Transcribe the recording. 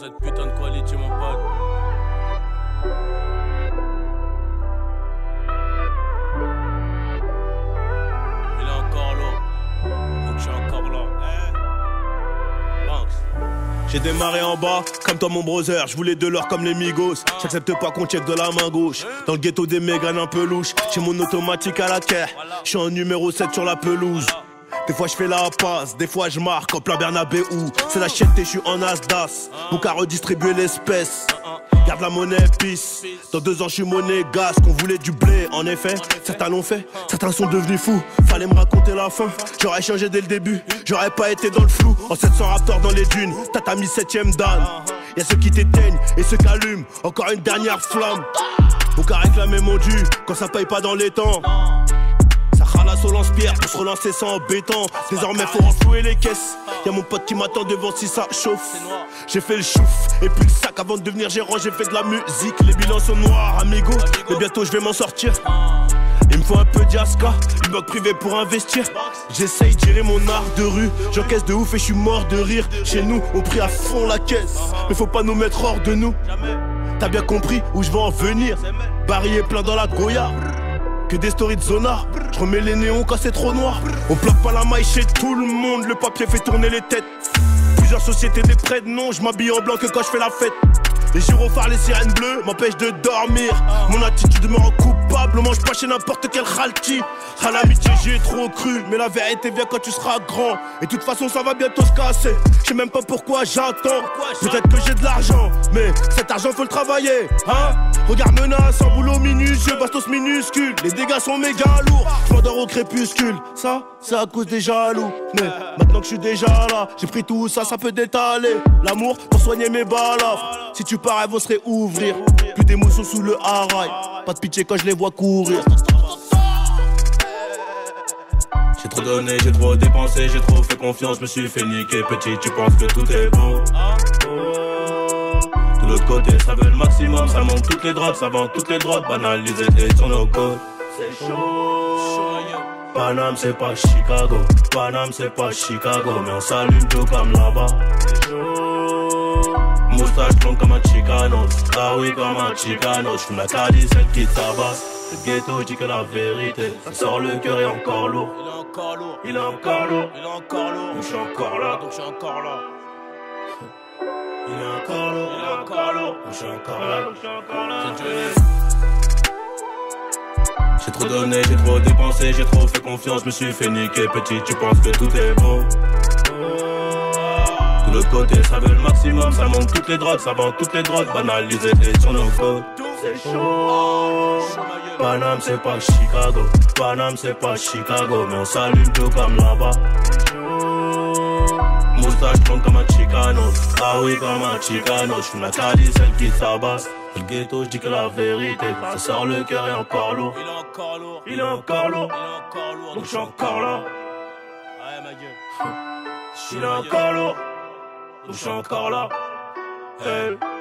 cette putain de qualité, mon pote. Il est encore là. Donc je suis encore là. J'ai démarré en bas, comme toi mon brother. Je voulais de l'or comme les Migos. J'accepte pas qu'on check de la main gauche. Dans le ghetto des mégraines un peu louches. J'ai mon automatique à la caire. Je suis en numéro 7 sur la pelouse. Des fois je fais la passe, des fois je marque en plein Bernabéu. C'est la chienne, je suis en Asdas. Mon qu'à redistribuer l'espèce. Garde la monnaie pisse. Dans 2 ans je suis monégasque. On voulait du blé, en effet. Certains l'ont fait, certains sont devenus fous. Fallait me raconter la fin. J'aurais changé dès le début, j'aurais pas été dans le flou. En 700 Raptors dans les dunes, t'as mis 7ème Dan. Y'a ceux qui t'éteignent et ceux qui allument. Encore une dernière flamme. Mon qu'à réclamer mon dû quand ça paye pas dans les temps. Ralasse au lance-pierre pour se relancer sans embêtant. Désormais faut renflouer les caisses. Y'a mon pote qui m'attend devant si ça chauffe. J'ai fait le chouf et puis le sac avant de devenir gérant. J'ai fait de la musique, les bilans sont noirs amigo. Mais bientôt je vais m'en sortir. Il me faut un peu d'Yaska, une banque privée pour investir. J'essaye de gérer mon art de rue. J'encaisse de ouf et je suis mort de rire. Chez nous on prie à fond la caisse. Mais faut pas nous mettre hors de nous. T'as bien compris où je vais en venir. Barillé plein dans la Goya. Que des stories de Zona, je remets les néons quand c'est trop noir. On plaque pas la maille chez tout le monde, le papier fait tourner les têtes. Plusieurs sociétés des prêts de non, je m'habille en blanc que quand je fais la fête. Les gyrophares, les sirènes bleues m'empêchent de dormir. Mon attitude me rend coupable, on mange pas chez n'importe quel ralti. À l'amitié j'y ai trop cru, mais la vérité vient quand tu seras grand. Et de toute façon ça va bientôt se casser. Je sais même pas pourquoi j'attends. Peut-être que j'ai de l'argent, mais cet argent faut le travailler, hein. Regarde menace, en boulot minutieux, bastos minuscule. Les dégâts sont méga lourds, je m'endors au crépuscule. Ça, c'est à cause des jaloux. Mais maintenant que je suis déjà là, j'ai pris tout ça, ça peut détaler. L'amour pour soigner mes balafres. Si tu pars, elles vont se réouvrir. Plus d'émotions sous le haraï. Pas de pitié quand je les vois courir. J'ai trop donné, j'ai trop dépensé, j'ai trop fait confiance, je me suis fait niquer. Petit, tu penses que tout est beau. De l'autre côté, ça veut le maximum, ça monte toutes les drogues, ça vend toutes les drogues, banalisé sur nos côtes. C'est chaud. Paname, c'est pas Chicago. Paname, c'est pas Chicago, mais on s'allume tout comme là-bas. C'est chaud. Moustache blonde comme un Chicano. Ah oui, comme un Chicano. J'fume la Cadiz, celle qui tabasse. Le ghetto dit que la vérité, ça sort le cœur est encore lourd. Il est encore lourd. Il est encore lourd. Il est encore lourd. Donc je suis encore là. Donc je suis encore là. Il est encore lourd. Il est encore lourd. Donc je suis encore là. Donc je suis encore là. C'est Johnny. J'ai trop donné, j'ai trop dépensé, j'ai trop fait confiance, je me suis fait niquer. Petit, tu penses que tout est beau. De l'autre côté, ça veut le maximum, ça monte toutes les drogues, ça vend toutes les drogues, banalisé sur nos côtes. C'est chaud. Paname, c'est pas Chicago. Paname, c'est pas Chicago, mais on s'allume tout comme là-bas. Moustache blonde comme un Chicano. Ah oui, comme un Chicano. J'fume la Cadiz, celle qui tabasse. Le ghetto, je dis que la vérité, ça sort le cœur est encore lourd. Il est encore lourd. Il est encore lourd. Il est encore lourd. Donc je suis encore là. Ouais, ma gueule. Il est encore lourd. Donc je suis encore là. Hey.